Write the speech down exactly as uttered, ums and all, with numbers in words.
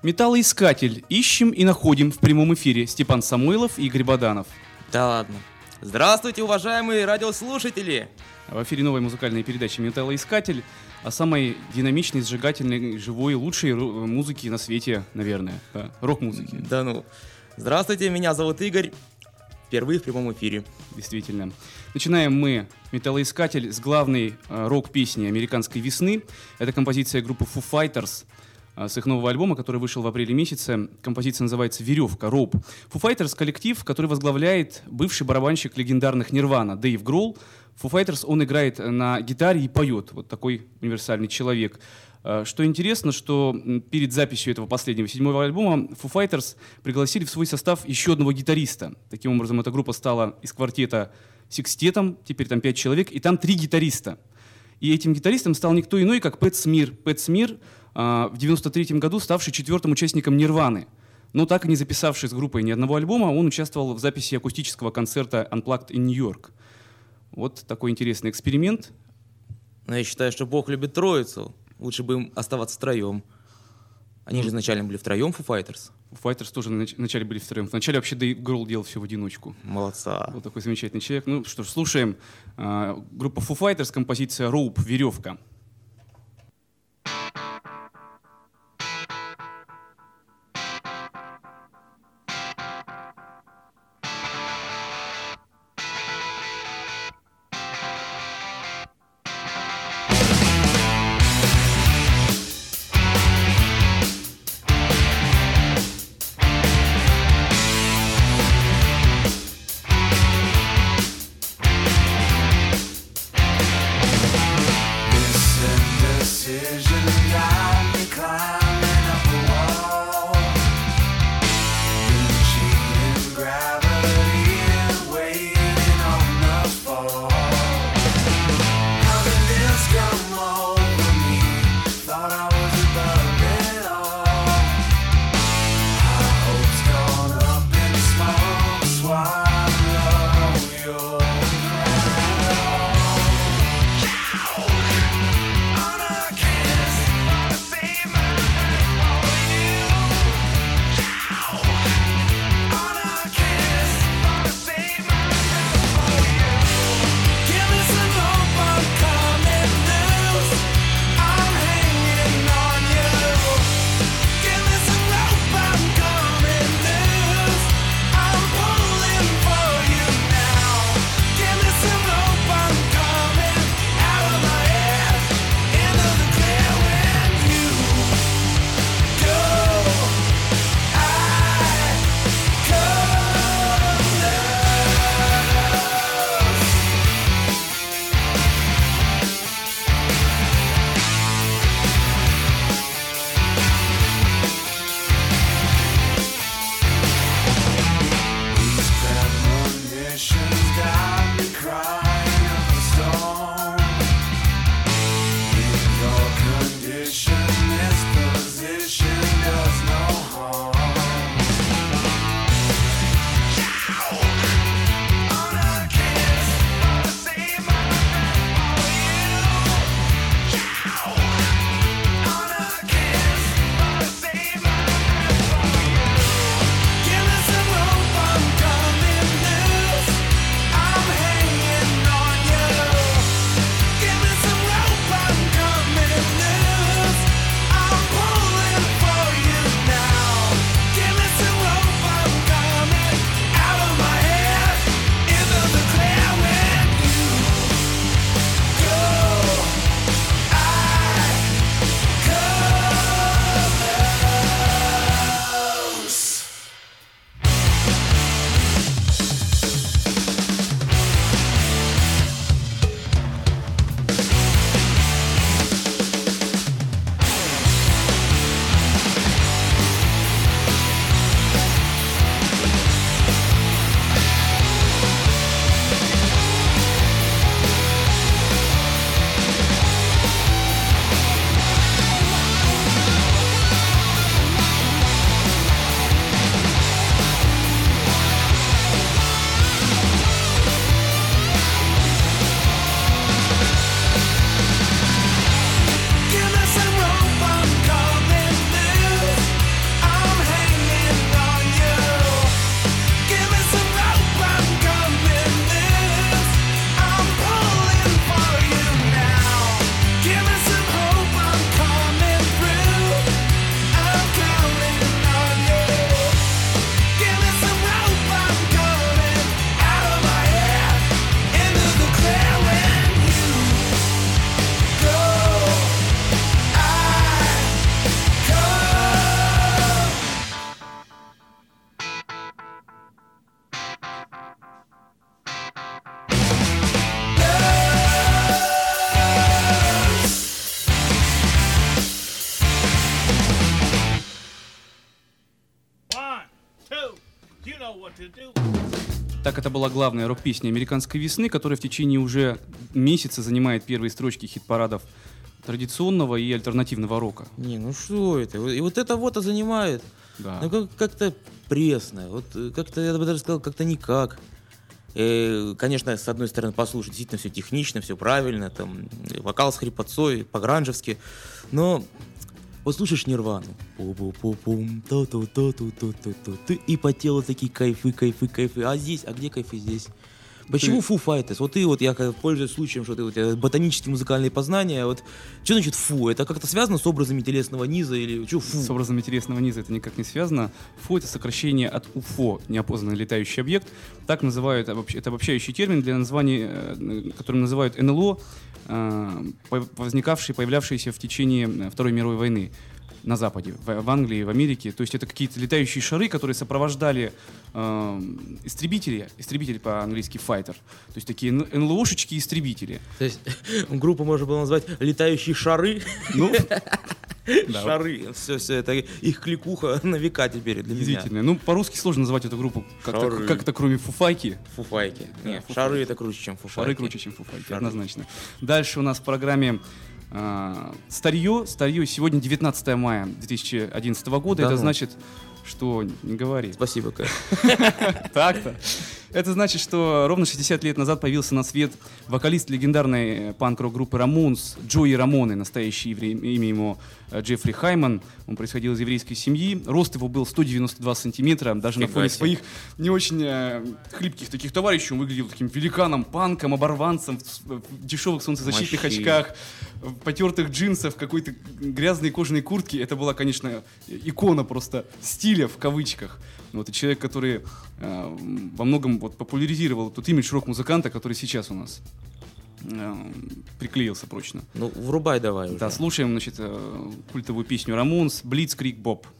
Металлоискатель. Ищем и находим в прямом эфире. Степан Самойлов и Игорь Баданов. Да ладно. Здравствуйте, уважаемые радиослушатели! В эфире новая музыкальная передача «Металлоискатель» о самой динамичной, сжигательной, живой, лучшей музыке на свете, наверное. Да, рок-музыки. Да ну. Здравствуйте, меня зовут Игорь. Впервые в прямом эфире. Действительно. Начинаем мы «Металлоискатель» с главной э, рок-песни «Американской весны». Это композиция группы Foo Fighters э, с их нового альбома, который вышел в апреле месяце. Композиция называется «Веревка», «Rope». Foo Fighters — коллектив, который возглавляет бывший барабанщик легендарных Nirvana Дэйв Гролл. Foo Fighters, он играет на гитаре и поет. Вот такой универсальный человек. Что интересно, что перед записью этого последнего, седьмого альбома, Foo Fighters пригласили в свой состав еще одного гитариста. Таким образом, эта группа стала из квартета секстетом, теперь там пять человек, и там три гитариста. И этим гитаристом стал никто иной, как Пэт Смир. Пэт Смир в девяносто третьем году ставший четвертым участником Нирваны. Но так и не записавший с группой ни одного альбома, он участвовал в записи акустического концерта Unplugged in New York. Вот такой интересный эксперимент. Но я считаю, что Бог любит троицу. Лучше бы им оставаться втроем. Они же изначально были втроем, Foo Fighters. Foo Fighters тоже вначале были втроем. Вначале вообще Дэйв Гролл делал все в одиночку. Молодца. Вот такой замечательный человек. Ну что ж, слушаем. А, группа Foo Fighters, композиция «Rope», «Веревка». This Итак, это была главная рок-песня американской весны, которая в течение уже месяца занимает первые строчки хит-парадов традиционного и альтернативного рока. Не, ну что это? И вот это вот и занимает. Да. Ну как- как-то пресно. Вот э, как-то, я бы даже сказал, как-то никак. Э, конечно, с одной стороны, послушать, действительно все технично, все правильно, там, э, вокал с хрипотцой, по-гранжевски, но вот слушаешь Нирвану, пу-пу-пу-пум, ту-ту-ту-ту-ту-ту-ту, и по телу такие кайфы, кайфы, кайфы, а здесь, а где кайфы здесь? Почему Foo Fighters? Вот ты, вот я как пользуюсь случаем, что ты у тебя ботанические музыкальные познания, вот что значит фу? Это как-то связано с образами телесного низа или что фу? С образом телесного низа это никак не связано. УФО — это сокращение от УФО, неопознанный летающий объект. Так называют, это обобщающий термин для названия, э, которым называют эн эл о, э, по- возникавшие, появлявшиеся в течение Второй мировой войны на Западе, в, в Англии, в Америке. То есть это какие-то летающие шары, которые сопровождали э, истребители, истребители по-английски fighter. То есть такие эн эл о-шечки-истребители. То есть группу можно было назвать «Летающие шары». Ну, да. Шары. Все, все, это их кликуха на века теперь для меня. Действительно. Ну, по-русски сложно назвать эту группу как-то, Шары. как-то кроме фуфайки. Фуфайки. Да, Нет, фуфайки. шары это круче, чем фуфайки. Шары круче, чем фуфайки, Шары. однозначно. Дальше у нас в программе э, старье. Старье сегодня девятнадцатое мая две тысячи одиннадцатого года. Да Это ну. значит, что... Не говори. Спасибо, Кай. Так-то. Это значит, что ровно шестьдесят лет назад появился на свет вокалист легендарной э, панк-рок группы Рамонс, Джои Рамоне, настоящее евре- имя ему э, Джеффри Хайман. Он происходил из еврейской семьи. Рост его был сто девяносто два сантиметра. Даже на Фига фоне себе. своих не очень э, хлипких таких товарищей он выглядел таким великаном, панком, оборванцем в, с- в дешевых солнцезащитных Мощи. очках, в потертых джинсах, в какой-то грязной кожаной куртке. Это была, конечно, икона просто стиля в кавычках. Вот, и человек, который э, во многом вот, популяризировал тот имидж рок-музыканта, который сейчас у нас э, приклеился прочно. Ну, врубай давай уже. Да, слушаем, значит, э, культовую песню Рамонс «Blitzkrieg Bob».